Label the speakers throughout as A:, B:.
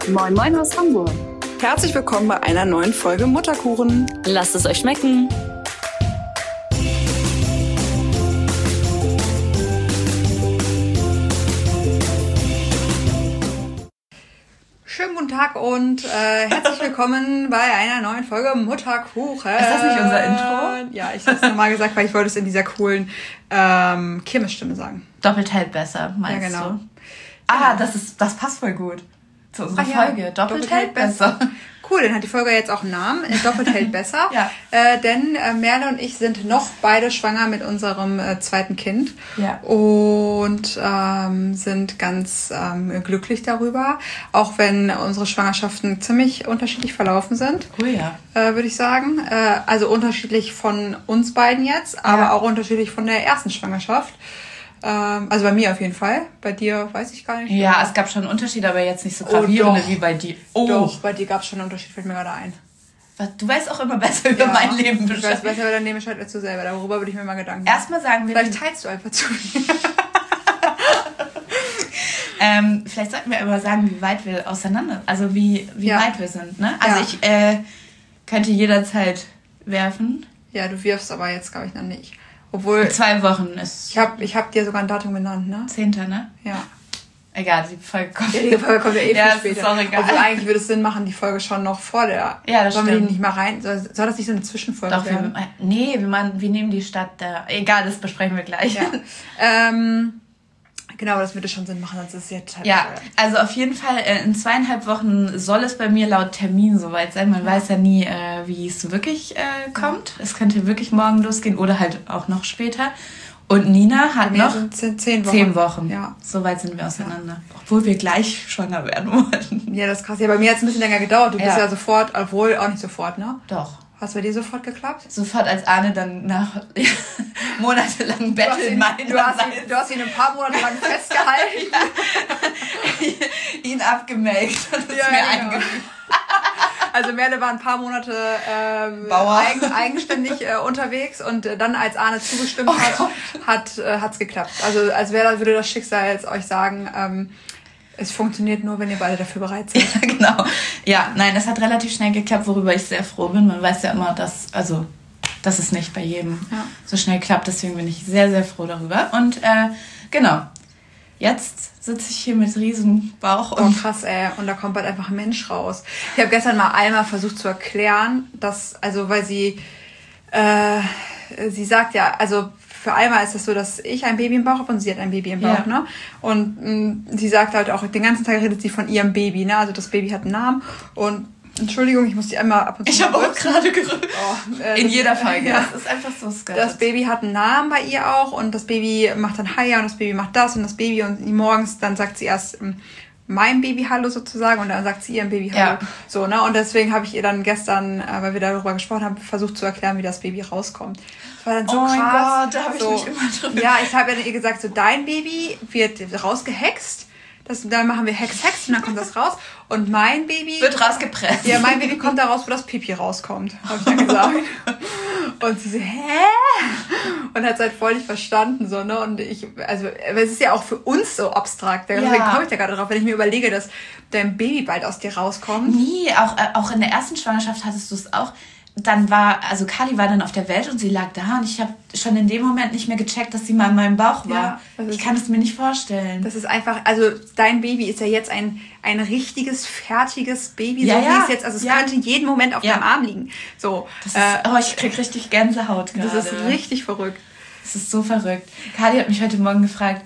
A: Moin Moin aus Hamburg.
B: Herzlich willkommen bei einer neuen Folge Mutterkuchen.
A: Lasst es euch schmecken.
B: Schönen guten Tag und herzlich willkommen bei einer neuen Folge Mutterkuchen.
C: Ist das nicht unser Intro?
B: Ja, ich habe es nochmal gesagt, weil ich wollte es in dieser coolen Kirmesstimme sagen.
C: Doppelt hält besser, meinst
B: ja, genau.
C: du? Ah, das passt voll gut zu unserer Folge. Doppelt hält besser.
B: Cool, dann hat die Folge jetzt auch einen Namen. Doppelt hält besser.
C: Ja.
B: Denn Merle und ich sind noch beide schwanger mit unserem zweiten Kind.
C: Ja.
B: Und sind ganz glücklich darüber. Auch wenn unsere Schwangerschaften ziemlich unterschiedlich verlaufen sind.
C: Cool, ja.
B: Würde ich sagen. Also unterschiedlich von uns beiden jetzt, aber auch unterschiedlich von der ersten Schwangerschaft. Also bei mir auf jeden Fall. Bei dir weiß ich gar nicht.
C: Ja, es gab schon einen Unterschied, aber jetzt nicht so gravierende wie bei dir.
B: Oh. Doch, bei dir gab es schon einen Unterschied, fällt mir gerade ein.
C: Du weißt auch immer besser über mein Leben
B: Bescheid. Ich weiß besser über dein Leben Bescheid als du selber. Darüber würde ich mir mal Gedanken machen.
C: Erstmal sagen wir...
B: Vielleicht teilst du einfach zu mir.
C: Vielleicht sollten wir aber sagen, wie weit wir auseinander... Also wie weit wir sind, ne? Also ich könnte jederzeit werfen.
B: Ja, du wirfst aber jetzt, glaube ich, noch nicht. Obwohl...
C: 2 Wochen ist...
B: Ich hab dir sogar ein Datum genannt, ne?
C: 10., ne?
B: Ja.
C: Egal, die Folge kommt...
B: Ja, die Folge kommt ja viel später.
C: Ist auch egal.
B: Obwohl eigentlich würde es Sinn machen, die Folge schon noch vor der...
C: Ja, das
B: Sollen
C: stimmt.
B: wir die nicht mal rein... Soll das nicht so eine Zwischenfolge
C: Doch,
B: werden?
C: wir nehmen die Stadt da... Egal, das besprechen wir gleich.
B: Ja. Genau, das würde schon Sinn machen, sonst ist es jetzt halt...
C: Ja, also auf jeden Fall in 2,5 Wochen soll es bei mir laut Termin soweit sein. Man weiß ja nie, wie es wirklich kommt. Es könnte wirklich morgen losgehen oder halt auch noch später. Und Nina hat noch
B: 10 Wochen.
C: 10 Wochen.
B: Ja.
C: Soweit sind wir auseinander. Ja. Obwohl wir gleich schwanger werden wollten.
B: Ja, das ist krass. Ja, bei mir hat es ein bisschen länger gedauert. Du bist ja sofort, obwohl auch nicht sofort, ne?
C: Doch.
B: Hast du bei dir sofort geklappt?
C: Sofort, als Arne dann nach monatelangen Betteln meinte.
B: Du hast ihn ein paar Monate lang festgehalten.
C: ihn abgemelkt und ist mir eingefügt.
B: Also Merle war ein paar Monate eigenständig unterwegs und dann, als Arne zugestimmt hat's geklappt. Also als würde das Schicksal jetzt euch sagen, es funktioniert nur, wenn ihr beide dafür bereit seid.
C: Ja, genau. Ja, nein, es hat relativ schnell geklappt, worüber ich sehr froh bin. Man weiß ja immer, dass es nicht bei jedem so schnell klappt. Deswegen bin ich sehr, sehr froh darüber. Und genau, jetzt sitze ich hier mit riesen Bauch.
B: Und krass, ey. Und da kommt bald einfach ein Mensch raus. Ich habe gestern mal Alma versucht zu erklären, dass, also weil sie sagt ja, also für Alma ist es so, dass ich ein Baby im Bauch habe und sie hat ein Baby im Bauch, ne? Und sie sagt halt auch, den ganzen Tag redet sie von ihrem Baby, ne? Also das Baby hat einen Namen und Entschuldigung, ich muss die einmal ab und zu...
C: Ich habe auch gerade gerührt. In jeder Folge.
B: Ja.
C: Das ist einfach so sketch.
B: Das Baby hat einen Namen bei ihr auch und das Baby macht dann Haya und das Baby macht das und das Baby und morgens, dann sagt sie erst mein Baby Hallo sozusagen und dann sagt sie ihrem Baby Hallo. Ja. So, ne? Und deswegen habe ich ihr dann gestern, weil wir darüber gesprochen haben, versucht zu erklären, wie das Baby rauskommt. Das war dann so krass.
C: Oh mein Gott, da habe ich mich immer drüber...
B: Ja, ich habe ihr gesagt, so dein Baby wird rausgehext. Dann machen wir Hex und dann kommt das raus. Und mein Baby...
C: wird rausgepresst.
B: Ja, mein Baby kommt da raus, wo das Pipi rauskommt, habe ich dann gesagt. Und sie so, hä? Und hat es halt voll nicht verstanden, so, ne? Und also, es ist ja auch für uns so abstrakt. Deswegen komme ich da gerade drauf, wenn ich mir überlege, dass dein Baby bald aus dir rauskommt.
C: Nie, auch in der ersten Schwangerschaft hattest du es auch. Dann Kali war dann auf der Welt und sie lag da und ich habe schon in dem Moment nicht mehr gecheckt, dass sie mal in meinem Bauch war. Ja, ich kann es mir nicht vorstellen.
B: Das ist einfach, also dein Baby ist ja jetzt ein richtiges, fertiges Baby, so wie es jetzt, also es könnte jeden Moment auf deinem Arm liegen. So.
C: Das ist, ich krieg richtig Gänsehaut gerade.
B: Das ist richtig verrückt.
C: Das ist so verrückt. Kali hat mich heute Morgen gefragt,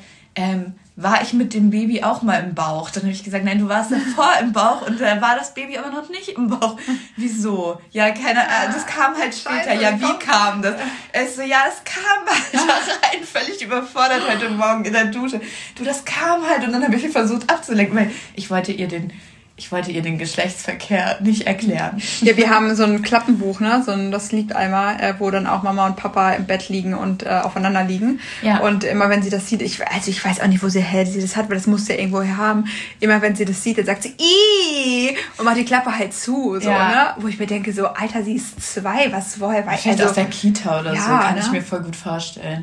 C: war ich mit dem Baby auch mal im Bauch? Dann habe ich gesagt, nein, du warst davor im Bauch und da war das Baby aber noch nicht im Bauch. Wieso? Ja, keine Ahnung, das kam halt später. Ja, wie kam das? Ich so, ja, das kam halt da rein, völlig überfordert heute Morgen in der Dusche. Du, das kam halt und dann habe ich versucht abzulenken, weil ich wollte ihr den Geschlechtsverkehr nicht erklären.
B: Ja, wir haben so ein Klappenbuch, ne? Das liegt einmal, wo dann auch Mama und Papa im Bett liegen und aufeinander liegen. Ja. Und immer wenn sie das sieht, ich weiß auch nicht, wo sie das hat, weil das muss sie ja irgendwo her haben. Immer wenn sie das sieht, dann sagt sie, Ih! Und macht die Klappe halt zu, so, ne? Wo ich mir denke, so, Alter, sie ist 2, was vorher weiß.
C: Vielleicht aus der Kita oder so, kann
B: ne?
C: ich mir voll gut vorstellen.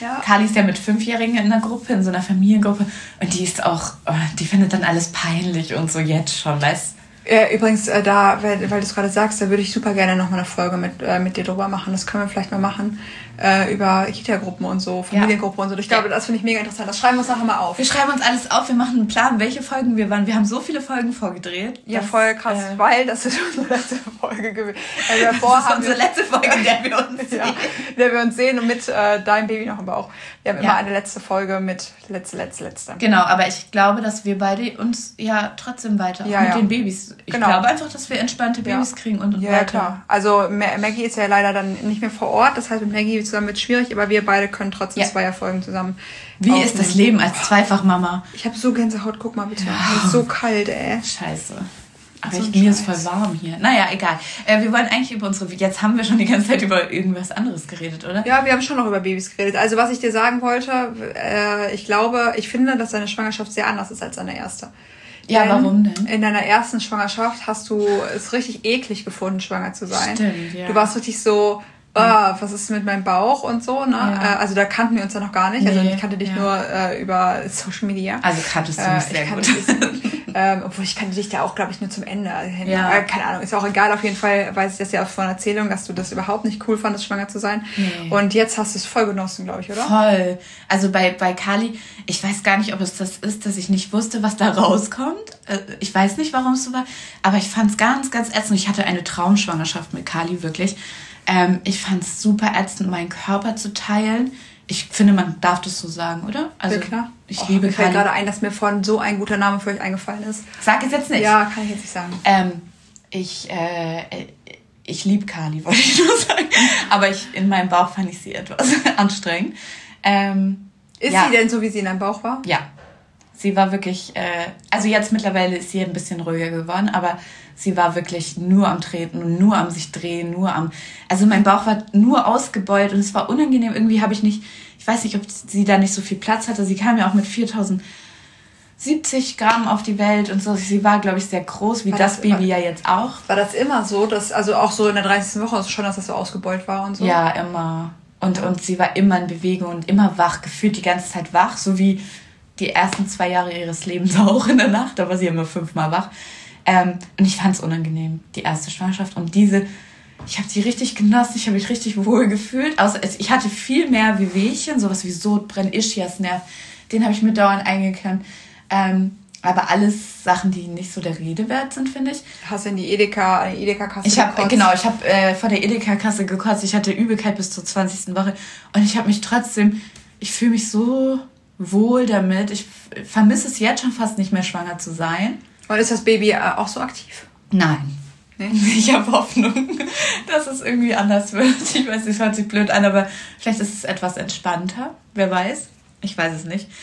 C: Ja. Carly ist ja mit 5-Jährigen in einer Gruppe, in so einer Familiengruppe. Und die ist auch, die findet dann alles peinlich und so jetzt schon, weißt du?
B: Übrigens, weil du es gerade sagst, da würde ich super gerne nochmal eine Folge mit dir drüber machen. Das können wir vielleicht mal machen. Über Kita-Gruppen und so, Familiengruppen und so. Ich glaube, das finde ich mega interessant. Das schreiben wir uns nachher mal auf.
C: Wir schreiben uns alles auf. Wir machen einen Plan, welche Folgen wir waren. Wir haben so viele Folgen vorgedreht.
B: Ja, voll krass, weil das ist unsere letzte Folge gewesen.
C: Das ist unsere letzte Folge, in der wir uns sehen.
B: Ja, in der wir uns sehen und mit deinem Baby noch im Bauch. Wir haben immer eine letzte Folge mit letzte.
C: Genau, aber ich glaube, dass wir beide uns ja trotzdem weiter mit den Babys. Ich glaube einfach, dass wir entspannte Babys kriegen und weiter.
B: Ja, klar. Also Maggie ist ja leider dann nicht mehr vor Ort. Das heißt, mit Maggie zusammen wird schwierig, aber wir beide können trotzdem 2 Folgen zusammen
C: Wie ist das Leben als Zweifachmama?
B: Ich habe so Gänsehaut. Guck mal bitte. Es ist so kalt, ey.
C: Scheiße. Aber mir ist voll warm hier. Naja, egal. Wir wollen eigentlich über jetzt haben wir schon die ganze Zeit über irgendwas anderes geredet, oder?
B: Ja, wir haben schon noch über Babys geredet. Also was ich dir sagen wollte, ich finde, dass deine Schwangerschaft sehr anders ist als deine erste.
C: Ja, warum denn?
B: In deiner ersten Schwangerschaft hast du es richtig eklig gefunden, schwanger zu sein.
C: Stimmt, ja.
B: Du warst richtig so, was ist mit meinem Bauch und so, ne? Ja. Also da kannten wir uns ja noch gar nicht. Also ich kannte dich nur über Social Media.
C: Also kanntest du mich sehr gut.
B: Obwohl ich kannte dich da auch, glaube ich, nur zum Ende. Keine Ahnung, ist auch egal. Auf jeden Fall weiß ich das ja von Erzählung, dass du das überhaupt nicht cool fandest, schwanger zu sein. Nee. Und jetzt hast du es voll genossen, glaube ich, oder?
C: Voll. Also bei Carly, ich weiß gar nicht, ob es das ist, dass ich nicht wusste, was da rauskommt. Ich weiß nicht, warum es so war. Aber ich fand es ganz, ganz ätzend. Ich hatte eine Traumschwangerschaft mit Carly, wirklich. Ich fand es super ätzend, meinen Körper zu teilen. Ich finde, man darf das so sagen, oder? Also,
B: ja, klar.
C: Ich liebe
B: Carly. Mir fällt gerade ein, dass mir vorhin so ein guter Name für euch eingefallen ist.
C: Sag es jetzt nicht.
B: Ja, kann ich jetzt nicht sagen.
C: Ich liebe Carly, wollte ich nur sagen. Aber in meinem Bauch fand ich sie etwas anstrengend.
B: Ist sie denn so, wie sie in deinem Bauch war?
C: Ja. Sie war wirklich, also jetzt mittlerweile ist sie ein bisschen ruhiger geworden, aber sie war wirklich nur am Treten und nur am sich drehen, also mein Bauch war nur ausgebeult und es war unangenehm. Irgendwie ich weiß nicht, ob sie da nicht so viel Platz hatte. Sie kam ja auch mit 4070 Gramm auf die Welt und so. Sie war, glaube ich, sehr groß, wie das Baby ja jetzt auch.
B: War das immer so, also auch so in der 30. Woche schon, dass das so ausgebeult war und so?
C: Ja, immer. Und sie war immer in Bewegung und immer wach, gefühlt die ganze Zeit wach, so wie die ersten 2 Jahre ihres Lebens auch in der Nacht. Da war sie immer 5-mal wach. Und ich fand es unangenehm, die erste Schwangerschaft. Und ich habe die richtig genossen, ich habe mich richtig wohl gefühlt. Ich hatte viel mehr Wehwehchen, sowas wie Sodbrennen, Ischiasnerv, den habe ich mir dauernd eingeklemmt. Aber alles Sachen, die nicht so der Rede wert sind, finde ich.
B: Hast du in die Edeka-Kasse gekotzt?
C: Ich habe vor der Edeka-Kasse gekotzt. Ich hatte Übelkeit bis zur 20. Woche. Und ich habe mich trotzdem, ich fühle mich so wohl damit. Ich vermisse es jetzt schon fast nicht mehr, schwanger zu sein.
B: Und ist das Baby auch so aktiv?
C: Nein. Nee? Ich habe Hoffnung, dass es irgendwie anders wird. Ich weiß, es hört sich blöd an, aber vielleicht ist es etwas entspannter. Wer weiß? Ich weiß es nicht.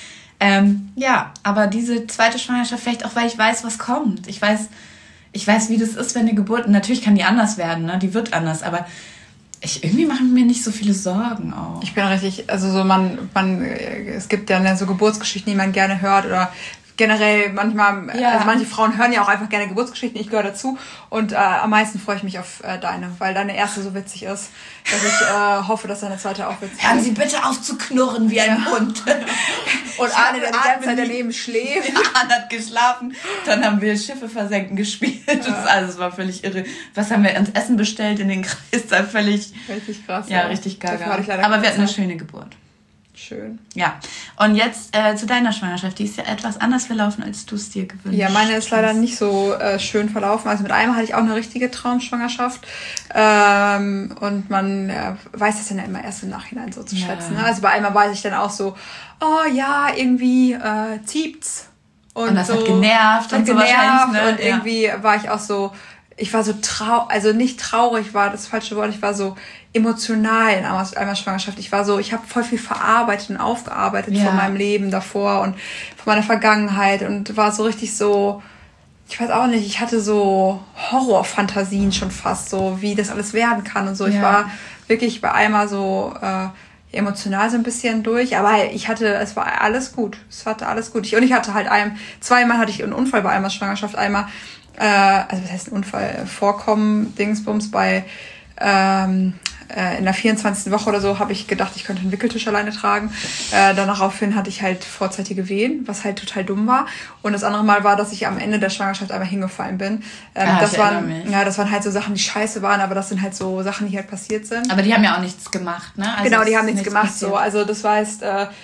C: Aber diese zweite Schwangerschaft, vielleicht auch, weil ich weiß, was kommt. Ich weiß, wie das ist, wenn eine Geburt... Natürlich kann die anders werden, ne? Die wird anders, aber... irgendwie machen mir nicht so viele Sorgen auch.
B: Ich bin richtig, also so es gibt ja so Geburtsgeschichten, die man gerne hört oder generell manchmal, also manche Frauen hören ja auch einfach gerne Geburtsgeschichten, ich gehöre dazu und am meisten freue ich mich auf deine, weil deine erste so witzig ist, dass ich hoffe, dass deine zweite auch witzig ist.
C: Hören Sie bitte auf zu knurren wie ein Hund.
B: Und Arne, der die ganze Zeit daneben schläft.
C: Arne hat geschlafen, dann haben wir Schiffe versenken gespielt. Das war völlig irre. Was haben wir ans Essen bestellt in den Kreis? Da völlig...
B: Richtig krass.
C: Ja, richtig gaga. Aber wir hatten eine schöne Geburt.
B: Schön.
C: Ja. Und jetzt zu deiner Schwangerschaft. Die ist ja etwas anders verlaufen, als du es dir gewünscht hast.
B: Ja, meine ist leider nicht so schön verlaufen. Also mit einem hatte ich auch eine richtige Traumschwangerschaft. Und man weiß das ja immer erst im Nachhinein so zu schätzen. Ne? Also bei einmal weiß ich dann auch so, oh ja, irgendwie ziept's.
C: Und das so, hat genervt und so wahrscheinlich. Ne?
B: Und irgendwie war ich auch so, ich war so also nicht traurig war das falsche Wort, ich war so emotional in einer Schwangerschaft. Ich habe voll viel verarbeitet und aufgearbeitet von meinem Leben davor und von meiner Vergangenheit und war so richtig so, ich weiß auch nicht, ich hatte so Horrorfantasien schon fast, so wie das alles werden kann und so. Ich war wirklich bei einmal so emotional so ein bisschen durch, aber es war alles gut. Es hatte alles gut. Und ich hatte halt zweimal hatte ich einen Unfall bei einmal Schwangerschaft, einmal also was heißt ein Unfall? Vorkommen, Dingsbums bei in der 24. Woche oder so habe ich gedacht, ich könnte einen Wickeltisch alleine tragen. Daraufhin hatte ich halt vorzeitige Wehen, was halt total dumm war. Und das andere Mal war, dass ich am Ende der Schwangerschaft einmal hingefallen bin. Das waren halt so Sachen, die scheiße waren, aber das sind halt so Sachen, die halt passiert sind.
C: Aber die haben ja auch nichts gemacht, ne? Also
B: genau, die haben nichts gemacht. So. Also das heißt,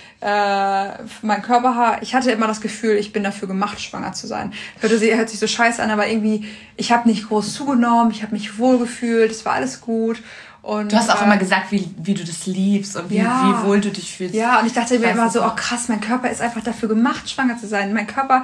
B: mein Körper, ich hatte immer das Gefühl, ich bin dafür gemacht, schwanger zu sein. Hört sich so scheiße an, aber irgendwie, ich habe nicht groß zugenommen, ich habe mich wohlgefühlt, es war alles gut. Und,
C: du hast auch immer gesagt, wie du das liebst und wie wohl du dich fühlst.
B: Ja, und ich dachte mir immer so, oh krass, mein Körper ist einfach dafür gemacht, schwanger zu sein. Mein Körper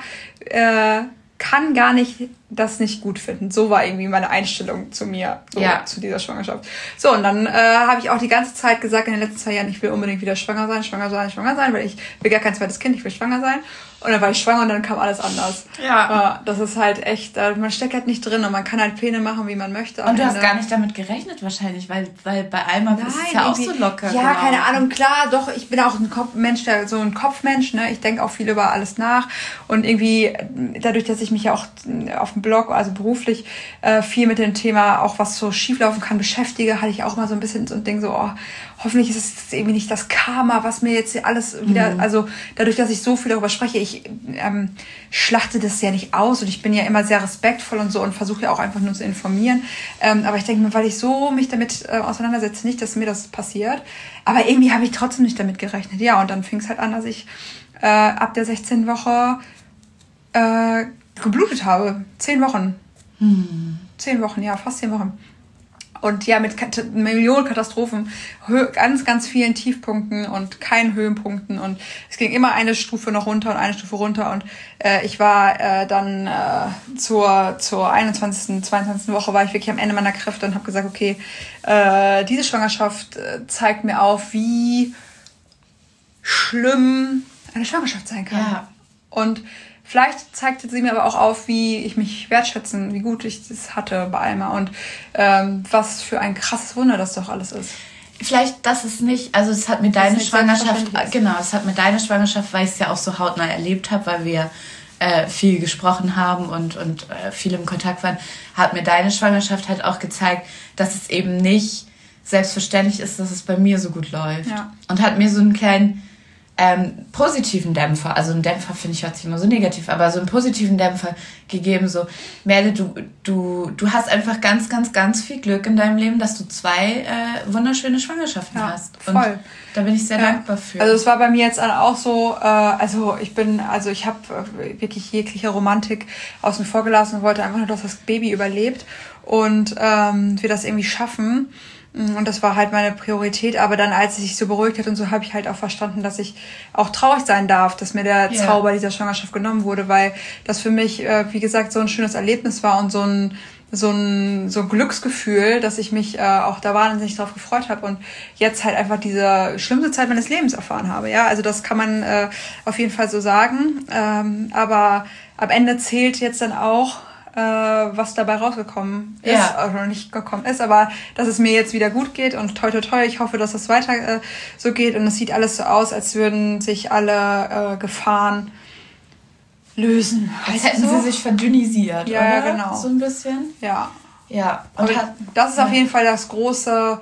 B: kann gar nicht das nicht gut finden. So war irgendwie meine Einstellung zu mir, zu dieser Schwangerschaft. So, und dann habe ich auch die ganze Zeit gesagt in den letzten 2 Jahren, ich will unbedingt wieder schwanger sein, weil ich will gar kein zweites Kind, ich will schwanger sein. Und dann war ich schwanger und dann kam alles anders. Ja. Das ist halt echt, man steckt halt nicht drin und man kann halt Pläne machen, wie man möchte.
C: Und du hast gar nicht damit gerechnet wahrscheinlich, weil bei Alma ist es ja auch so locker.
B: Ja, keine Ahnung, klar, doch, ich bin auch ein Kopfmensch, ne? Ich denke auch viel über alles nach. Und irgendwie, dadurch, dass ich mich ja auch auf dem Blog, also beruflich, viel mit dem Thema, auch was so schieflaufen kann, beschäftige, hatte ich auch mal so ein bisschen so ein Ding so, hoffentlich ist es irgendwie nicht das Karma, was mir jetzt alles wieder, also dadurch, dass ich so viel darüber spreche, ich schlachte das ja nicht aus und ich bin ja immer sehr respektvoll und so und versuche ja auch einfach nur zu informieren. Aber ich denke mir, weil ich so mich damit auseinandersetze, nicht, dass mir das passiert. Aber irgendwie habe ich trotzdem nicht damit gerechnet. Ja, und dann fing es halt an, dass ich ab der 16. Woche geblutet habe. 10 Wochen. 10 Wochen, ja, fast 10 Wochen. Und ja, mit Millionen Katastrophen, ganz, ganz vielen Tiefpunkten und keinen Höhenpunkten. Und es ging immer eine Stufe noch runter und eine Stufe runter. Und ich war dann zur 21., 22. Woche war ich wirklich am Ende meiner Kräfte und habe gesagt, okay, diese Schwangerschaft zeigt mir auf, wie schlimm eine Schwangerschaft sein kann. Ja. Und vielleicht zeigte sie mir aber auch auf, wie ich mich wertschätzen, wie gut ich das hatte bei Alma und was für ein krasses Wunder das doch alles ist.
C: Vielleicht, das ist nicht, also es hat mir deine Schwangerschaft, weil ich es ja auch so hautnah erlebt habe, weil wir viel gesprochen haben und viel im Kontakt waren, hat mir deine Schwangerschaft halt auch gezeigt, dass es eben nicht selbstverständlich ist, dass es bei mir so gut läuft. Ja. Und hat mir so einen kleinen positiven Dämpfer, also ein Dämpfer finde ich hört sich immer so negativ, aber so einen positiven Dämpfer gegeben, so Merle, du hast einfach ganz, ganz, ganz viel Glück in deinem Leben, dass du 2 wunderschöne Schwangerschaften hast. Und voll. Da bin ich sehr dankbar für.
B: Also es war bei mir jetzt auch so, ich habe wirklich jegliche Romantik außen vor gelassen und wollte einfach nur, dass das Baby überlebt und wir das irgendwie schaffen. Und das war halt meine Priorität. Aber dann, als es sich so beruhigt hat und so, habe ich halt auch verstanden, dass ich auch traurig sein darf, dass mir der Zauber dieser Schwangerschaft genommen wurde, weil das für mich, wie gesagt, so ein schönes Erlebnis war und so ein Glücksgefühl, dass ich mich auch da wahnsinnig drauf gefreut habe und jetzt halt einfach diese schlimmste Zeit meines Lebens erfahren habe. Ja, also das kann man auf jeden Fall so sagen. Aber am Ende zählt jetzt dann auch, was dabei rausgekommen ist, oder nicht gekommen ist, aber dass es mir jetzt wieder gut geht und toi toi toi, ich hoffe, dass es weiter so geht und es sieht alles so aus, als würden sich alle Gefahren lösen.
C: Als hätten sie sich verdünnisiert,
B: ja,
C: oder?
B: Ja, genau.
C: So ein bisschen?
B: Ja.
C: Ja.
B: Und das ist auf jeden Fall das große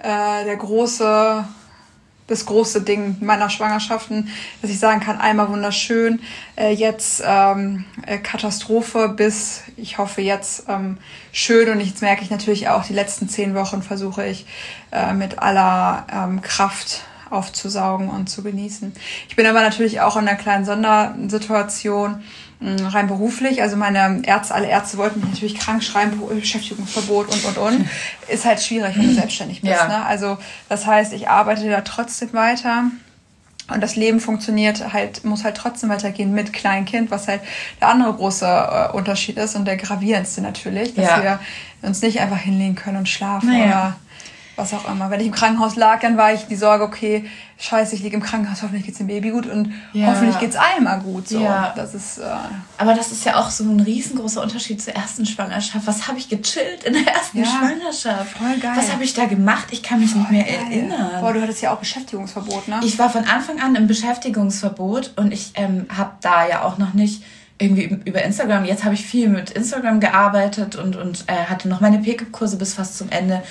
B: Ding meiner Schwangerschaften, dass ich sagen kann, einmal wunderschön, jetzt Katastrophe bis, ich hoffe jetzt schön und jetzt merke ich natürlich auch, die letzten 10 Wochen versuche ich mit aller Kraft aufzusaugen und zu genießen. Ich bin aber natürlich auch in einer kleinen Sondersituation, rein beruflich, also alle Ärzte wollten mich natürlich krank schreiben, Beschäftigungsverbot und. Ist halt schwierig, wenn du selbstständig bist. Ne? Also das heißt, ich arbeite da trotzdem weiter und das Leben muss halt trotzdem weitergehen mit Kleinkind, was halt der andere große Unterschied ist und der gravierendste natürlich, dass wir uns nicht einfach hinlegen können und schlafen oder was auch immer. Wenn ich im Krankenhaus lag, dann war ich die Sorge, okay, scheiße, ich liege im Krankenhaus, hoffentlich geht's dem Baby gut und hoffentlich geht's Alma gut. So. Ja. Das ist,
C: aber das ist ja auch so ein riesengroßer Unterschied zur ersten Schwangerschaft. Was habe ich gechillt in der ersten Schwangerschaft?
B: Voll geil.
C: Was habe ich da gemacht? Ich kann mich nicht mehr erinnern.
B: Boah, du hattest ja auch Beschäftigungsverbot, ne?
C: Ich war von Anfang an im Beschäftigungsverbot und ich habe da ja auch noch nicht irgendwie über Instagram, jetzt habe ich viel mit Instagram gearbeitet und hatte noch meine Pick-up-Kurse bis fast zum Ende.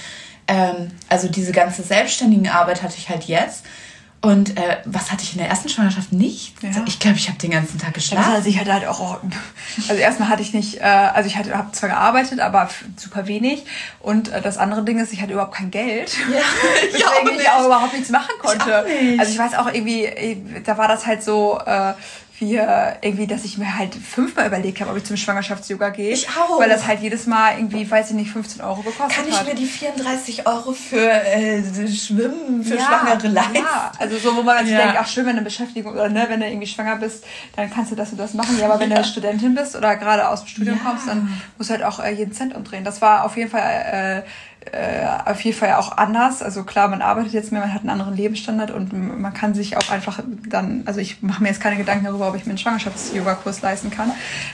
C: Also diese ganze selbstständige Arbeit hatte ich halt jetzt. Und was hatte ich in der ersten Schwangerschaft nicht? Ja. Ich glaube, ich habe den ganzen Tag geschlafen.
B: Also ich hatte halt auch, also erstmal hatte ich nicht, also ich habe zwar gearbeitet, aber super wenig. Und das andere Ding ist, ich hatte überhaupt kein Geld. Ja, deswegen ich auch überhaupt nichts machen konnte. Also ich weiß auch irgendwie, da war das halt so, irgendwie, dass ich mir halt 5-mal überlegt habe, ob ich zum Schwangerschafts-Yoga gehe. Ich auch. Weil das halt jedes Mal irgendwie, weiß ich nicht, 15 € gekostet hat.
C: Kann ich mir die 34 € für Schwimmen, für Schwangere leisten? Ja,
B: also so, wo man sich denkt, ach schön, wenn du Beschäftigung, oder ne, wenn du irgendwie schwanger bist, dann kannst du das und das machen. Ja, aber wenn du Studentin bist oder gerade aus dem Studium kommst, dann musst du halt auch jeden Cent umdrehen. Das war auf jeden Fall auch anders. Also klar, man arbeitet jetzt mehr, man hat einen anderen Lebensstandard und man kann sich auch einfach dann, also ich mache mir jetzt keine Gedanken darüber, ob ich mir einen Schwangerschafts-Yoga-Kurs leisten kann.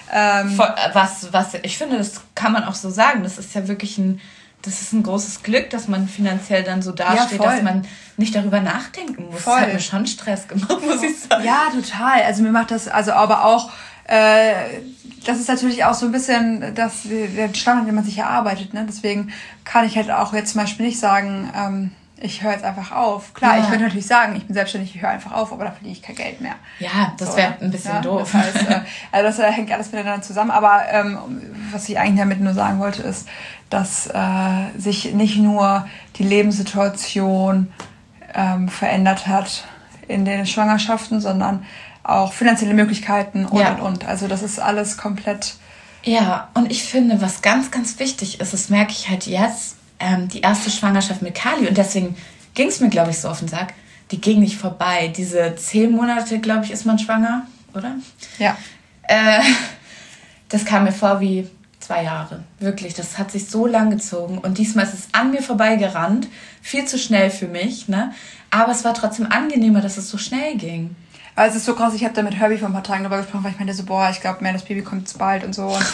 C: Ich finde, das kann man auch so sagen. Das ist ja wirklich das ist ein großes Glück, dass man finanziell dann so dasteht, dass man nicht darüber nachdenken muss. Das hat mir schon Stress gemacht, muss ich sagen.
B: Ja, total. Also mir macht das, also aber auch, das ist natürlich auch so ein bisschen der Standard, den man sich erarbeitet. Ne? Deswegen kann ich halt auch jetzt zum Beispiel nicht sagen, ich höre jetzt einfach auf. Klar, ich könnte natürlich sagen, ich bin selbstständig, ich höre einfach auf, aber da verdiene ich kein Geld mehr.
C: Ja, das wäre ein bisschen doof.
B: Das heißt, also das hängt alles miteinander zusammen. Aber was ich eigentlich damit nur sagen wollte, ist, dass sich nicht nur die Lebenssituation verändert hat in den Schwangerschaften, sondern auch finanzielle Möglichkeiten und. Also das ist alles komplett...
C: Ja, und ich finde, was ganz, ganz wichtig ist, das merke ich halt jetzt, die erste Schwangerschaft mit Kali, und deswegen ging es mir, glaube ich, so auf den Sack, die ging nicht vorbei. Diese 10 Monate, glaube ich, ist man schwanger, oder?
B: Ja.
C: Das kam mir vor wie 2 Jahre. Wirklich, das hat sich so lang gezogen. Und diesmal ist es an mir vorbeigerannt. Viel zu schnell für mich, ne? Aber es war trotzdem angenehmer, dass es so schnell ging.
B: Aber es ist so krass, ich habe da mit Herbie vor ein paar Tagen darüber gesprochen, weil ich meinte so, ich glaube, das Baby kommt jetzt bald und so.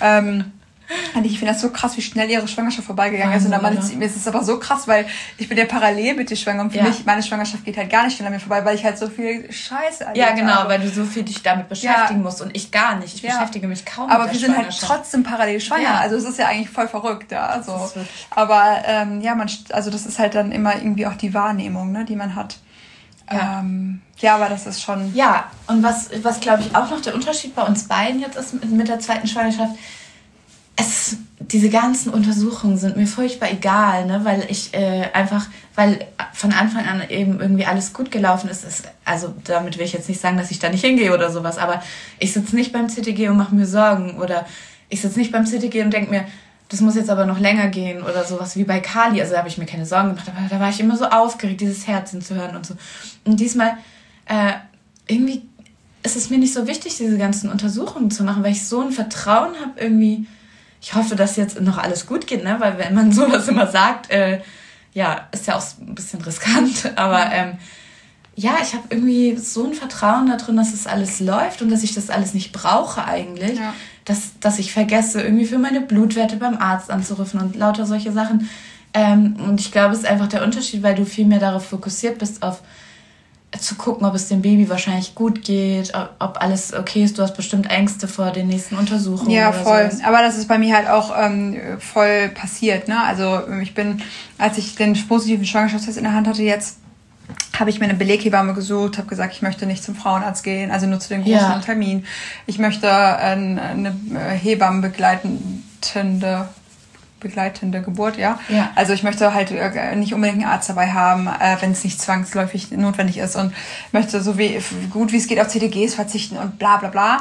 B: Und ich finde das so krass, wie schnell ihre Schwangerschaft vorbeigegangen ist. Und dann ist es aber so krass, weil ich bin ja parallel mit dir schwanger. Und für mich, meine Schwangerschaft geht halt gar nicht schnell an mir vorbei, weil ich halt so viel Scheiße
C: erlebt habe. Ja, genau, weil du so viel dich damit beschäftigen musst. Und ich gar nicht. Ich beschäftige mich kaum
B: mit der Schwangerschaft. Aber wir sind halt trotzdem parallel schwanger. Ja. Also es ist ja eigentlich voll verrückt. Ja, also. Das ist wirklich... Aber also das ist halt dann immer irgendwie auch die Wahrnehmung, ne, die man hat. Ja, aber das ist schon...
C: Ja, und was glaube ich auch noch der Unterschied bei uns beiden jetzt ist mit der zweiten Schwangerschaft, diese ganzen Untersuchungen sind mir furchtbar egal, ne? Weil ich weil von Anfang an eben irgendwie alles gut gelaufen ist. Also damit will ich jetzt nicht sagen, dass ich da nicht hingehe oder sowas, aber ich sitze nicht beim CTG und mache mir Sorgen, oder ich sitze nicht beim CTG und denke mir, das muss jetzt aber noch länger gehen oder sowas wie bei Kali. Also da habe ich mir keine Sorgen gemacht, aber da war ich immer so aufgeregt, dieses Herzen zu hören und so. Und diesmal irgendwie ist es mir nicht so wichtig, diese ganzen Untersuchungen zu machen, weil ich so ein Vertrauen habe irgendwie. Ich hoffe, dass jetzt noch alles gut geht, ne? Weil wenn man sowas immer sagt, ist ja auch ein bisschen riskant, aber ich habe irgendwie so ein Vertrauen darin, dass es alles läuft und dass ich das alles nicht brauche eigentlich, dass ich vergesse, irgendwie für meine Blutwerte beim Arzt anzurufen und lauter solche Sachen. Und ich glaube, es ist einfach der Unterschied, weil du viel mehr darauf fokussiert bist, auf zu gucken, ob es dem Baby wahrscheinlich gut geht, ob alles okay ist. Du hast bestimmt Ängste vor den nächsten Untersuchungen.
B: Ja, voll. Sowas. Aber das ist bei mir halt auch voll passiert. Ne? Also als ich den positiven Schwangerschaftstest in der Hand hatte jetzt, habe ich mir eine Beleghebamme gesucht, habe gesagt, ich möchte nicht zum Frauenarzt gehen, also nur zu den großen Terminen. Ich möchte eine Hebamme begleitende Geburt, ja. Also ich möchte halt nicht unbedingt einen Arzt dabei haben, wenn es nicht zwangsläufig notwendig ist, und möchte so gut wie es geht auf CTGs verzichten und bla bla bla.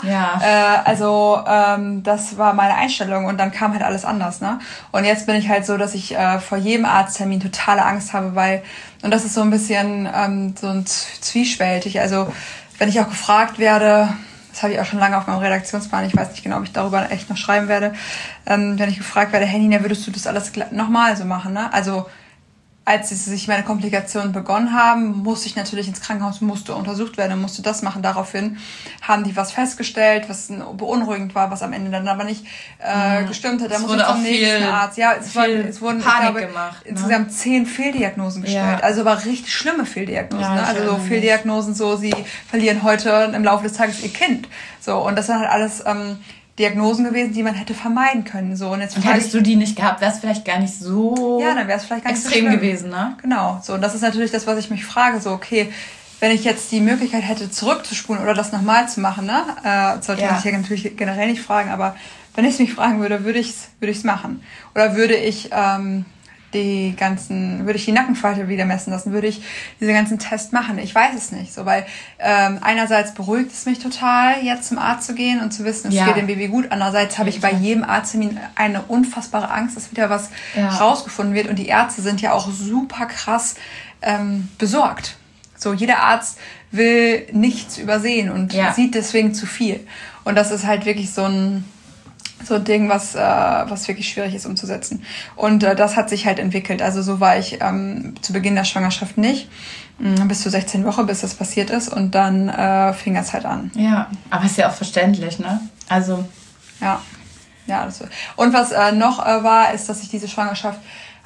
B: Das war meine Einstellung, und dann kam halt alles anders, ne? Und jetzt bin ich halt so, dass ich vor jedem Arzttermin totale Angst habe, und das ist so ein bisschen so ein zwiespältig, also wenn ich auch gefragt werde, das habe ich auch schon lange auf meinem Redaktionsplan, ich weiß nicht genau, ob ich darüber echt noch schreiben werde, wenn ich gefragt werde, hey Nina, würdest du das alles nochmal so machen, ne? Also als sich meine Komplikationen begonnen haben, musste ich natürlich ins Krankenhaus, musste untersucht werden, musste das machen. Daraufhin haben die was festgestellt, was beunruhigend war, was am Ende dann aber nicht gestimmt hat. Da musste ich zum nächsten Arzt. Ja, es wurden Panik gemacht, insgesamt 10 Fehldiagnosen gestellt. Also aber richtig schlimme Fehldiagnosen. Ne? Also so Fehldiagnosen, so sie verlieren heute im Laufe des Tages ihr Kind. So, und das war halt alles Diagnosen gewesen, die man hätte vermeiden können. So, und
C: hättest du die nicht gehabt, wäre es vielleicht gar nicht so
B: dann wäre es vielleicht gar nicht
C: extrem
B: so schlimm
C: gewesen, ne?
B: Genau. So, und das ist natürlich das, was ich mich frage. So, okay, wenn ich jetzt die Möglichkeit hätte, zurückzuspulen oder das nochmal zu machen, ne? Sollte man sich ja natürlich generell nicht fragen, aber wenn ich es mich fragen würde, würde ich es machen. Oder würde ich die Nackenfalte wieder messen lassen, würde ich diese ganzen Tests machen. Ich weiß es nicht, so, weil einerseits beruhigt es mich total, jetzt zum Arzt zu gehen und zu wissen, es geht dem Baby gut. Andererseits habe ich bei jedem Arzttermin eine unfassbare Angst, dass wieder was rausgefunden wird. Und die Ärzte sind ja auch super krass besorgt. So, jeder Arzt will nichts übersehen und sieht deswegen zu viel. Und das ist halt wirklich so ein Ding, was wirklich schwierig ist umzusetzen. Und das hat sich halt entwickelt. Also so war ich zu Beginn der Schwangerschaft nicht. Bis zur 16. Woche, bis das passiert ist. Und dann fing es halt an.
C: Ja, aber ist ja auch verständlich, ne? Also.
B: Ja, das und was noch war, ist, dass ich diese Schwangerschaft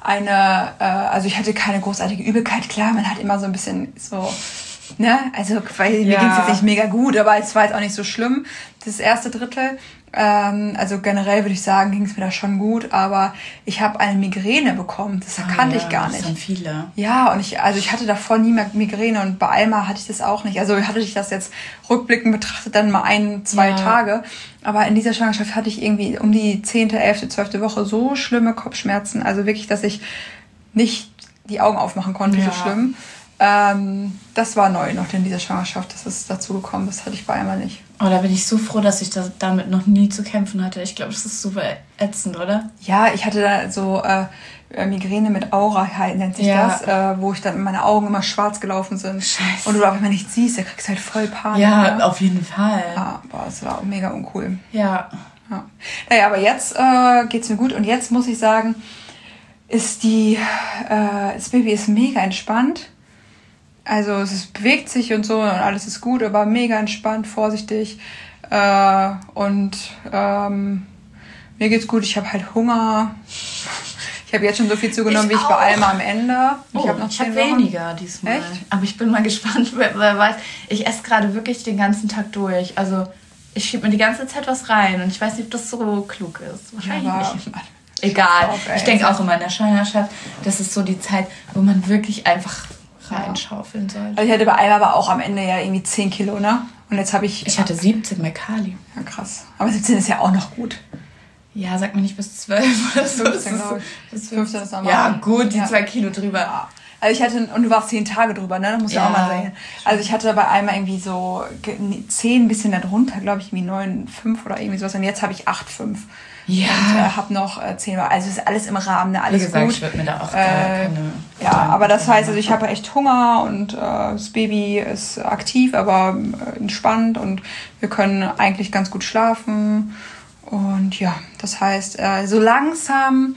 B: also ich hatte keine großartige Übelkeit. Klar, man hat immer so ein bisschen so, ne? Also, weil mir ging es jetzt nicht mega gut, aber es war jetzt auch nicht so schlimm. Das erste Drittel. Also generell würde ich sagen, ging es mir da schon gut, aber ich habe eine Migräne bekommen. Das kannte ich gar nicht.
C: Das sind viele.
B: Ja, und ich hatte davor nie mehr Migräne und bei Alma hatte ich das auch nicht. Also hatte ich das jetzt rückblickend betrachtet dann mal 1-2 Tage. Aber in dieser Schwangerschaft hatte ich irgendwie um die 10., 11., 12. Woche so schlimme Kopfschmerzen. Also wirklich, dass ich nicht die Augen aufmachen konnte, so schlimm. Das war neu noch in dieser Schwangerschaft, das ist dazu gekommen. Das hatte ich bei Alma nicht.
C: Oh, da bin ich so froh, dass ich damit noch nie zu kämpfen hatte. Ich glaube, das ist super ätzend, oder?
B: Ja, ich hatte da so Migräne mit Aura, nennt sich das, wo ich dann meine Augen immer schwarz gelaufen sind. Scheiße. Und du auch immer nichts siehst, da kriegst du halt voll Panik.
C: Ja, ne? Auf jeden Fall.
B: Ja, boah, das war mega uncool.
C: Ja.
B: Naja, aber jetzt geht's mir gut und jetzt muss ich sagen, das Baby ist mega entspannt. Also es bewegt sich und so und alles ist gut, aber mega entspannt, vorsichtig. Und mir geht's gut, ich habe halt Hunger. Ich habe jetzt schon so viel zugenommen, wie ich bei Alma am Ende.
C: Ich habe weniger diesmal. Echt? Aber ich bin mal gespannt, wer weiß. Ich esse gerade wirklich den ganzen Tag durch. Also ich schiebe mir die ganze Zeit was rein und ich weiß nicht, ob das so klug ist. Wahrscheinlich nicht. Egal. Ich denke auch immer in der Schwangerschaft, das ist so die Zeit, wo man wirklich einfach reinschaufeln sollte.
B: Also ich hatte bei Alma aber auch am Ende ja irgendwie 10 Kilo, ne? Und jetzt habe ich...
C: Ich hatte 17 bei Kali.
B: Ja, krass. Aber 17 ist ja auch noch gut.
C: Ja, sag mir nicht bis 12 oder so.
B: 15, glaube ich. Bis 15 ist normal.
C: Ja, gut, die 2 Kilo drüber.
B: Ja. Also ich hatte... Und du warst 10 Tage drüber, ne? Das muss ja auch mal sein. Also ich hatte bei Alma irgendwie so 10, ein bisschen darunter, glaube ich, irgendwie 9,5 oder irgendwie sowas. Und jetzt habe ich 8,5. Ja. Und habe noch 10. Also ist alles im Rahmen, ne? Alles gut. Wie gesagt, ich würde mir da auch keine... Ja, aber das heißt, also ich habe echt Hunger und das Baby ist aktiv, aber entspannt und wir können eigentlich ganz gut schlafen. Und ja, das heißt, so langsam.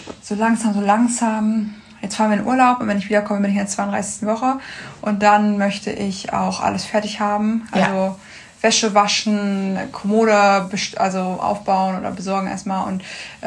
B: Jetzt fahren wir in Urlaub und wenn ich wiederkomme, bin ich in der 32. Woche. Und dann möchte ich auch alles fertig haben. Also Wäsche waschen, Kommode aufbauen oder besorgen erstmal und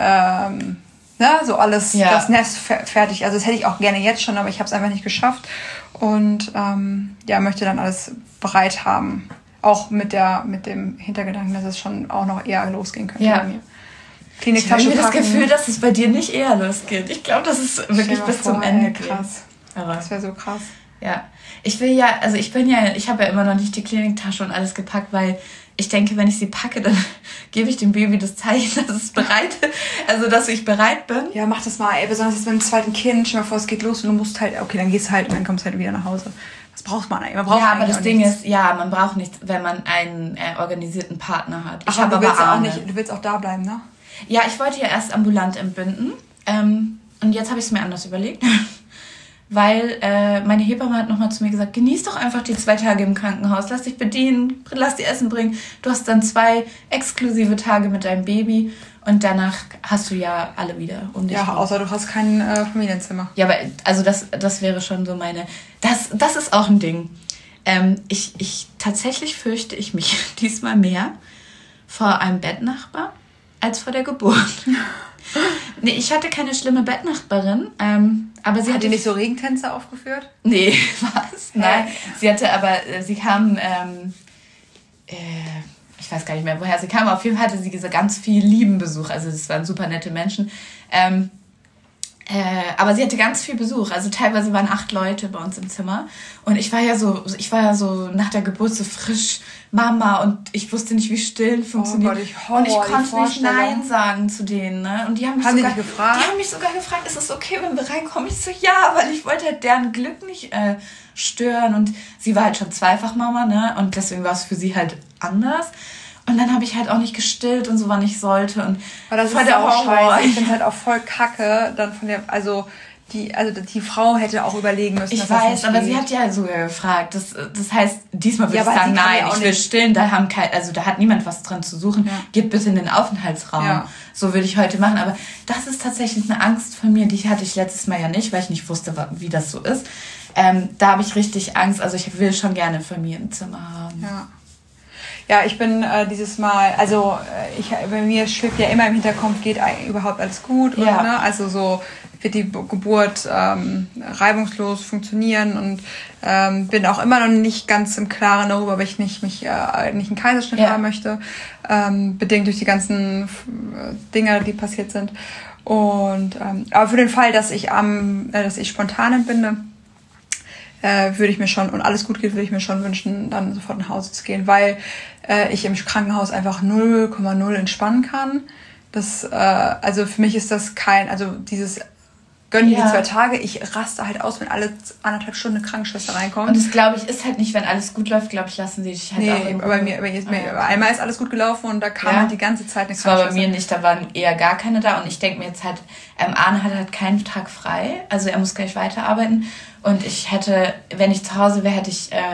B: so alles, das Nest fertig. Also das hätte ich auch gerne jetzt schon, aber ich habe es einfach nicht geschafft. Und möchte dann alles bereit haben. Auch mit dem Hintergedanken, dass es schon auch noch eher losgehen könnte bei mir.
C: Kliniktasche packen. Ich habe das Gefühl, dass es bei dir nicht eher losgeht. Ich glaube, das ist wirklich bis zum Ende
B: krass. Aber das wäre so krass.
C: Ja. Ich habe ja immer noch nicht die Kliniktasche und alles gepackt, weil ich denke, wenn ich sie packe, dann gebe ich dem Baby das Zeichen, dass ich bereit bin.
B: Ja, mach das mal, besonders jetzt mit dem zweiten Kind. Stell dir mal vor, es geht los und du musst halt, okay, dann gehst halt und dann kommst du halt wieder nach Hause. Was braucht man eigentlich?
C: Aber das Ding ist, man braucht nichts, wenn man einen organisierten Partner hat.
B: Du willst auch da bleiben, ne?
C: Ja, ich wollte ja erst ambulant entbinden. Und jetzt habe ich es mir anders überlegt. Weil meine Hebamme hat nochmal zu mir gesagt, genieß doch einfach die 2 Tage im Krankenhaus. Lass dich bedienen, lass dir Essen bringen. Du hast dann 2 exklusive Tage mit deinem Baby. Und danach hast du ja alle wieder um dich.
B: Ja, außer du hast kein Familienzimmer.
C: Ja, aber also das wäre schon so meine... Das ist auch ein Ding. Tatsächlich fürchte ich mich diesmal mehr vor einem Bettnachbar als vor der Geburt. Nee, ich hatte keine schlimme Bettnachbarin, aber sie
B: hat die nicht so Regentänze aufgeführt?
C: Nee, was? Nein, sie kam, ich weiß gar nicht mehr, woher sie kam, aber auf jeden Fall hatte sie ganz viel lieben Besuch. Also das waren super nette Menschen. Aber sie hatte ganz viel Besuch. Also teilweise waren 8 Leute bei uns im Zimmer. Und ich war ja so nach der Geburt so frisch Mama und ich wusste nicht, wie Stillen funktioniert. Und ich konnte nicht Nein sagen zu denen. Ne? Und die haben mich sogar gefragt, ist es okay, wenn wir reinkommen? Ich so, ja, weil ich wollte halt deren Glück nicht stören. Und sie war halt schon zweifach Mama, ne? Und deswegen war es für sie halt anders. Und dann habe ich halt auch nicht gestillt und so, wann ich sollte. Und
B: aber das ist ja auch scheiße. Ich finde halt auch voll kacke, dann von der, also die Frau hätte auch überlegen müssen.
C: Ich weiß, aber sie hat ja sogar gefragt. Das heißt, diesmal würde ich sagen, nein, ich will stillen. Da hat niemand was dran zu suchen. Ja. Geht bitte in den Aufenthaltsraum. Ja. So würde ich heute machen. Aber das ist tatsächlich eine Angst von mir, die hatte ich letztes Mal ja nicht, weil ich nicht wusste, wie das so ist. Da habe ich richtig Angst. Also ich will schon gerne ein Familienzimmer haben.
B: Ja. Ja, ich bin dieses Mal, also bei mir schwebt ja immer im Hinterkopf, geht überhaupt alles gut? Ja. Und, ne? Also so wird die Geburt reibungslos funktionieren und bin auch immer noch nicht ganz im Klaren darüber, ob ich nicht einen Kaiserschnitt haben möchte, bedingt durch die ganzen Dinge, die passiert sind. Und aber für den Fall, dass ich spontan entbinde, würde ich mir schon, und alles gut geht, würde ich mir schon wünschen, dann sofort nach Hause zu gehen, weil ich im Krankenhaus einfach 0,0 entspannen kann. Also für mich ist das dieses gönn dir die 2 Tage, ich raste halt aus, wenn alle 1,5 Stunden eine Krankenschwester reinkommt.
C: Und das, glaube ich, ist halt nicht, wenn alles gut läuft, glaube ich, lassen sie dich halt auch...
B: Nee, aber einmal ist alles gut gelaufen und da kam halt die ganze Zeit eine
C: Krankenschwester. Das war bei mir nicht, da waren eher gar keine da und ich denke mir jetzt halt, Arne hat halt keinen Tag frei, also er muss gleich weiterarbeiten und ich hätte, wenn ich zu Hause wäre,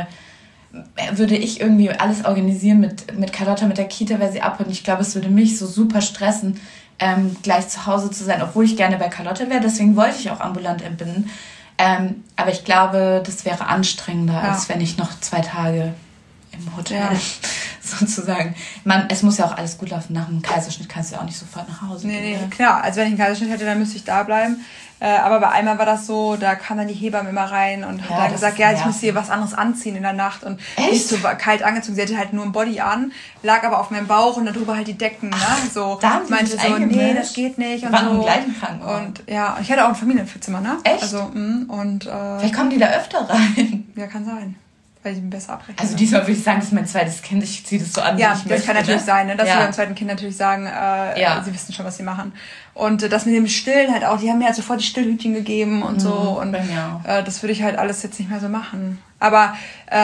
C: würde ich irgendwie alles organisieren mit Carlotta, mit der Kita, wer sie abholt. Und ich glaube, es würde mich so super stressen, gleich zu Hause zu sein, obwohl ich gerne bei Carlotta wäre. Deswegen wollte ich auch ambulant entbinden. Aber ich glaube, das wäre anstrengender, als wenn ich noch 2 Tage im Hotel sozusagen. Es muss ja auch alles gut laufen. Nach dem Kaiserschnitt kannst du ja auch nicht sofort nach Hause gehen.
B: Nee, klar. Also wenn ich einen Kaiserschnitt hätte, dann müsste ich da bleiben. Aber bei einmal war das so, da kam dann die Hebamme immer rein und hat dann gesagt, ich muss hier was anderes anziehen in der Nacht. Und nicht so kalt angezogen. Sie hatte halt nur ein Body an, lag aber auf meinem Bauch und darüber halt die Decken. So,
C: da meinte
B: so, nee, das geht nicht. Und
C: so. Im gleichen Krankenhaus.
B: Und ja, ich hatte auch ein Familienzimmer, ne?
C: Echt?
B: Also,
C: vielleicht kommen die da öfter rein.
B: Ja, kann sein. Weil die besser abrechnen.
C: Also diesmal würde ich sagen, das ist mein zweites Kind. Ich ziehe das so an,
B: wie ich möchte. Ja, das kann natürlich sein, ne? Dass sie beim zweiten Kind natürlich sagen, sie wissen schon, was sie machen. Und das mit dem Stillen halt auch, die haben mir halt sofort die Stillhütchen gegeben und so. Und das würde ich halt alles jetzt nicht mehr so machen. Aber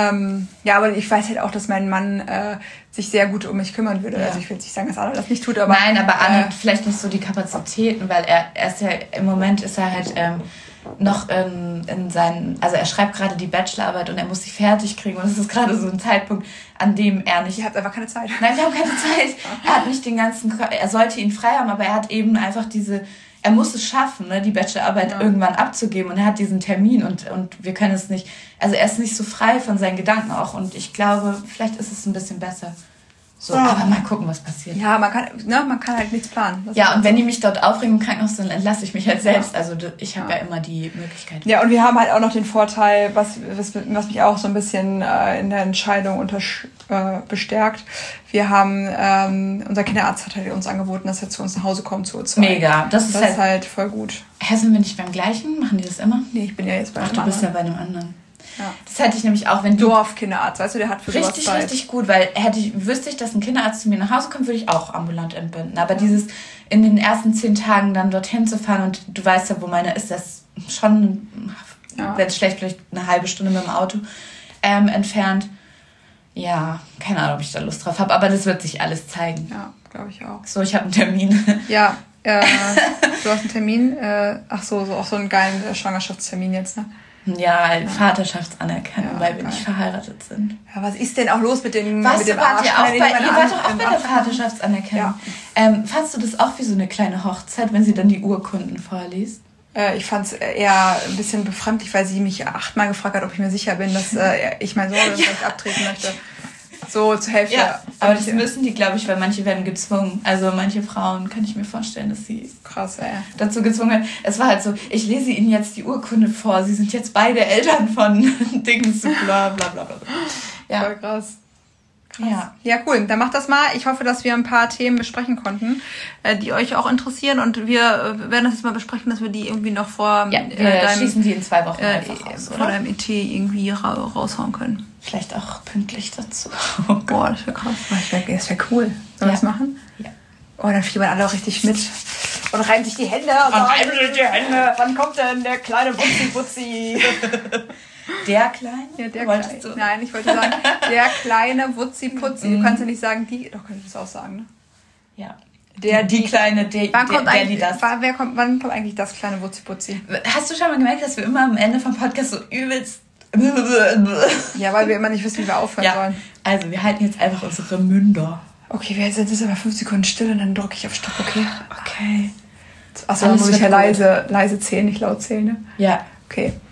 B: aber ich weiß halt auch, dass mein Mann sich sehr gut um mich kümmern würde. Ja. Also ich will jetzt nicht sagen, dass Anna das nicht tut, aber...
C: Nein, aber Anna hat vielleicht nicht so die Kapazitäten, weil er ist ja, im Moment ist er halt... noch in seinen, also er schreibt gerade die Bachelorarbeit und er muss sie fertig kriegen und es ist gerade so ein Zeitpunkt, an dem er nicht...
B: Ihr habt einfach keine Zeit.
C: Nein, wir haben keine Zeit. Er hat nicht er sollte ihn frei haben, aber er hat eben einfach er muss es schaffen, ne, die Bachelorarbeit irgendwann abzugeben und er hat diesen Termin und wir können es nicht, also er ist nicht so frei von seinen Gedanken auch und ich glaube, vielleicht ist es ein bisschen besser. So, aber mal gucken, was passiert.
B: Ja, man kann halt nichts planen.
C: Das und wenn die mich dort aufregen im Krankenhaus, dann entlasse ich mich halt selbst. Also ich habe ja immer die Möglichkeit.
B: Ja, und wir haben halt auch noch den Vorteil, was mich auch so ein bisschen in der Entscheidung bestärkt. Wir haben, unser Kinderarzt hat halt uns angeboten, dass er zu uns nach Hause kommt zu Uhr2.
C: Mega. Das ist
B: halt voll gut.
C: Sind wir nicht beim gleichen? Machen die das immer?
B: Nee, ich bin ja jetzt bei einem
C: anderen. Du bist ja bei einem anderen. Ja. Das hätte ich nämlich auch, wenn
B: Dorfkinderarzt, weißt du, der hat für sowas Zeit.
C: Richtig gut, weil wüsste ich, dass ein Kinderarzt zu mir nach Hause kommt, würde ich auch ambulant entbinden. Aber dieses in den ersten 10 Tagen dann dorthin zu fahren und du weißt ja, wo meine ist, das schon, wenn es schlecht, vielleicht eine halbe Stunde mit dem Auto entfernt. Ja, keine Ahnung, ob ich da Lust drauf habe, aber das wird sich alles zeigen.
B: Ja, glaube ich auch.
C: So, ich habe einen Termin.
B: Ja, du hast einen Termin. Auch so einen geilen Schwangerschaftstermin jetzt, ne?
C: Ja, Vaterschaftsanerkennung, weil wir nicht verheiratet sind.
B: Ja, was ist denn auch los mit dem
C: Arsch?
B: Ihr
C: wart doch auch bei der Vaterschaftsanerkennung. Ja. Fandst du das auch wie so eine kleine Hochzeit, wenn sie dann die Urkunden vorliest?
B: Ich fand es eher ein bisschen befremdlich, weil sie mich 8-mal gefragt hat, ob ich mir sicher bin, dass ich meinen Sohn vielleicht abtreten möchte. So zur Hälfte.
C: Ja, aber das müssen die, glaube ich, weil manche werden gezwungen. Also manche Frauen, kann ich mir vorstellen, dass sie dazu gezwungen werden. Es war halt so, ich lese Ihnen jetzt die Urkunde vor. Sie sind jetzt beide Eltern von Dings, bla bla bla bla.
B: Ja. Voll krass. Krass. Ja, cool. Dann macht das mal. Ich hoffe, dass wir ein paar Themen besprechen konnten, die euch auch interessieren. Und wir werden das jetzt mal besprechen, dass wir die irgendwie noch vor
C: wir schließen die in 2 Wochen einfach raus,
B: vor deinem ET irgendwie raushauen können.
C: Vielleicht auch pünktlich dazu.
B: Boah, das wäre krass. Das wäre cool. Sollen wir das machen? Ja. Oh, dann fiebern alle auch richtig mit. Und reiben sich die Hände. Wann kommt denn der kleine Wutzi-Wutzi?
C: Der Kleine?
B: Ja, der Kleine. Nein, ich wollte sagen, der kleine Wutzi-Putzi. Du kannst ja nicht sagen, die... Doch, kann ich das auch sagen, ne?
C: Ja. Die kleine...
B: Wann kommt eigentlich das kleine Wutzi-Putzi?
C: Hast du schon mal gemerkt, dass wir immer am Ende vom Podcast so übelst...
B: Ja, weil wir immer nicht wissen, wie wir aufhören sollen.
C: Also, wir halten jetzt einfach unsere Münder.
B: Okay, wir sind jetzt aber 5 Sekunden still und dann drücke ich auf Stopp, okay?
C: Okay.
B: Achso, dann muss ich ja leise zählen, nicht laut zählen, ne?
C: Ja.
B: Okay.